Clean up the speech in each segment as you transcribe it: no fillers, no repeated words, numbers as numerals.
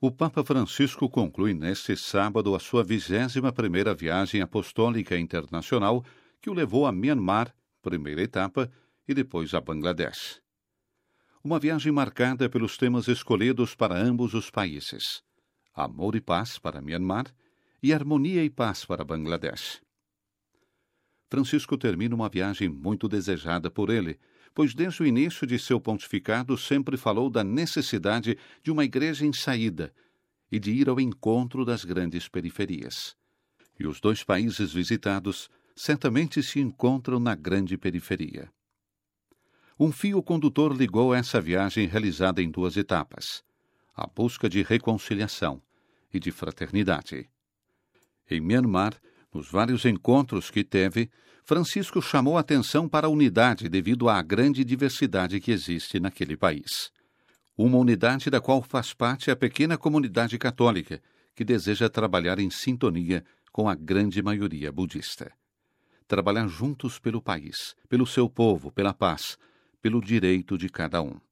O Papa Francisco conclui neste sábado a sua 21ª viagem apostólica internacional, que o levou a Myanmar, primeira etapa, e depois a Bangladesh. Uma viagem marcada pelos temas escolhidos para ambos os países: amor e paz para Myanmar e harmonia e paz para Bangladesh. Francisco termina uma viagem muito desejada por ele, pois desde o início de seu pontificado sempre falou da necessidade de uma igreja em saída e de ir ao encontro das grandes periferias. E os dois países visitados certamente se encontram na grande periferia. Um fio condutor ligou essa viagem realizada em 2 etapas: a busca de reconciliação e de fraternidade. Em Myanmar, nos vários encontros que teve, Francisco chamou atenção para a unidade devido à grande diversidade que existe naquele país. Uma unidade da qual faz parte a pequena comunidade católica, que deseja trabalhar em sintonia com a grande maioria budista. Trabalhar juntos pelo país, pelo seu povo, pela paz, pelo direito de cada um.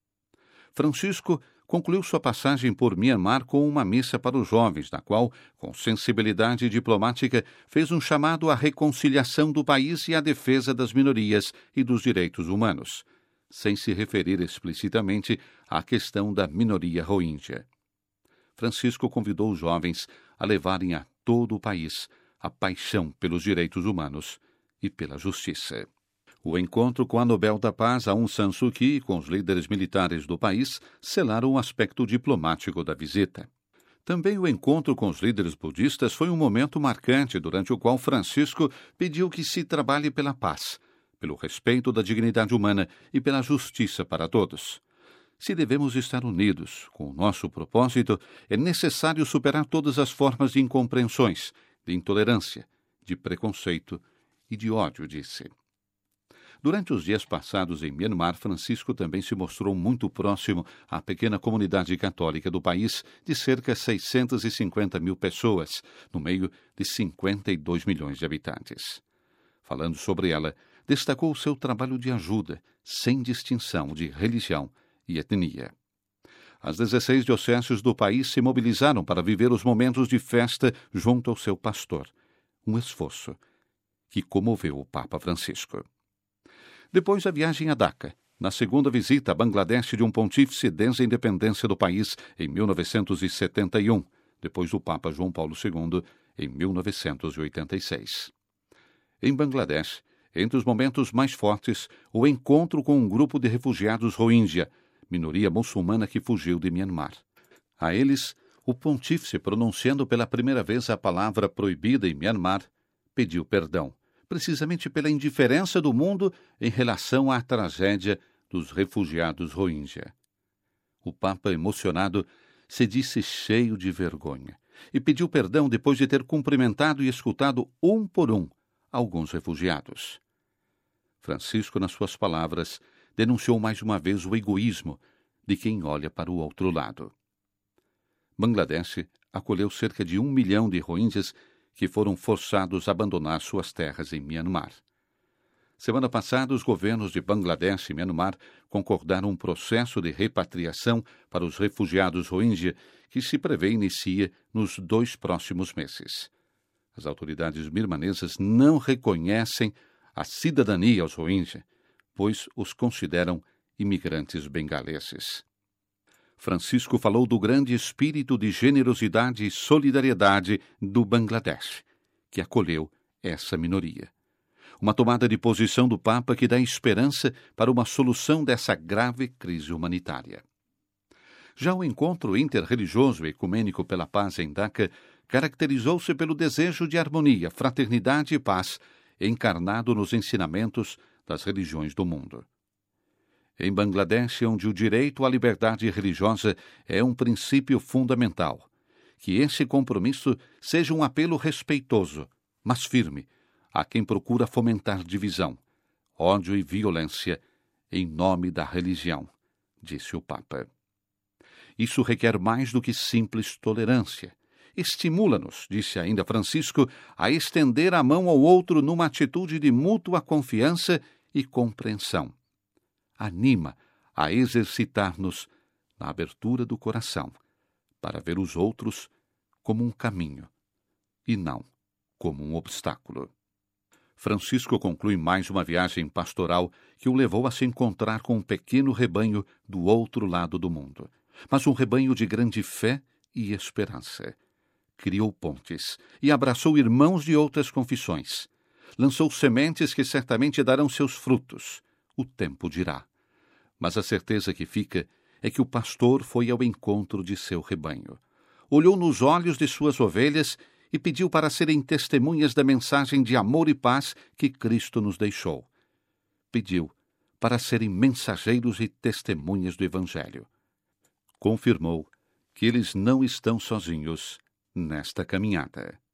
Francisco concluiu sua passagem por Myanmar com uma missa para os jovens, na qual, com sensibilidade diplomática, fez um chamado à reconciliação do país e à defesa das minorias e dos direitos humanos, sem se referir explicitamente à questão da minoria Rohingya. Francisco convidou os jovens a levarem a todo o país a paixão pelos direitos humanos e pela justiça. O encontro com a Nobel da Paz, Aung San Suu Kyi, e com os líderes militares do país selaram o aspecto diplomático da visita. Também o encontro com os líderes budistas foi um momento marcante durante o qual Francisco pediu que se trabalhe pela paz, pelo respeito da dignidade humana e pela justiça para todos. Se devemos estar unidos com o nosso propósito, é necessário superar todas as formas de incompreensões, de intolerância, de preconceito e de ódio, disse. Durante os dias passados em Myanmar, Francisco também se mostrou muito próximo à pequena comunidade católica do país de cerca de 650 mil pessoas, no meio de 52 milhões de habitantes. Falando sobre ela, destacou o seu trabalho de ajuda, sem distinção de religião e etnia. As 16 dioceses do país se mobilizaram para viver os momentos de festa junto ao seu pastor, um esforço que comoveu o Papa Francisco. Depois a viagem a Dhaka, na segunda visita a Bangladesh de um pontífice desde a independência do país em 1971, depois do Papa João Paulo II em 1986. Em Bangladesh, entre os momentos mais fortes, o encontro com um grupo de refugiados Rohingya, minoria muçulmana que fugiu de Myanmar. A eles, o pontífice, pronunciando pela primeira vez a palavra proibida em Myanmar, pediu perdão, precisamente pela indiferença do mundo em relação à tragédia dos refugiados Rohingya. O Papa, emocionado, se disse cheio de vergonha e pediu perdão depois de ter cumprimentado e escutado um por um alguns refugiados. Francisco, nas suas palavras, denunciou mais uma vez o egoísmo de quem olha para o outro lado. Bangladesh acolheu cerca de 1 milhão de Rohingyas que foram forçados a abandonar suas terras em Myanmar. Semana passada, os governos de Bangladesh e Myanmar concordaram um processo de repatriação para os refugiados Rohingya que se prevê inicia nos 2 próximos meses. As autoridades birmanesas não reconhecem a cidadania aos Rohingya, pois os consideram imigrantes bengaleses. Francisco falou do grande espírito de generosidade e solidariedade do Bangladesh, que acolheu essa minoria. Uma tomada de posição do Papa que dá esperança para uma solução dessa grave crise humanitária. Já o encontro interreligioso e ecumênico pela paz em Dhaka caracterizou-se pelo desejo de harmonia, fraternidade e paz, encarnado nos ensinamentos das religiões do mundo. Em Bangladesh, onde o direito à liberdade religiosa é um princípio fundamental, que esse compromisso seja um apelo respeitoso, mas firme, a quem procura fomentar divisão, ódio e violência em nome da religião, disse o Papa. Isso requer mais do que simples tolerância. Estimula-nos, disse ainda Francisco, a estender a mão ao outro numa atitude de mútua confiança e compreensão. Anima a exercitar-nos na abertura do coração para ver os outros como um caminho e não como um obstáculo. Francisco conclui mais uma viagem pastoral que o levou a se encontrar com um pequeno rebanho do outro lado do mundo, mas um rebanho de grande fé e esperança. Criou pontes e abraçou irmãos de outras confissões. Lançou sementes que certamente darão seus frutos. O tempo dirá. Mas a certeza que fica é que o pastor foi ao encontro de seu rebanho. Olhou nos olhos de suas ovelhas e pediu para serem testemunhas da mensagem de amor e paz que Cristo nos deixou. Pediu para serem mensageiros e testemunhas do Evangelho. Confirmou que eles não estão sozinhos nesta caminhada.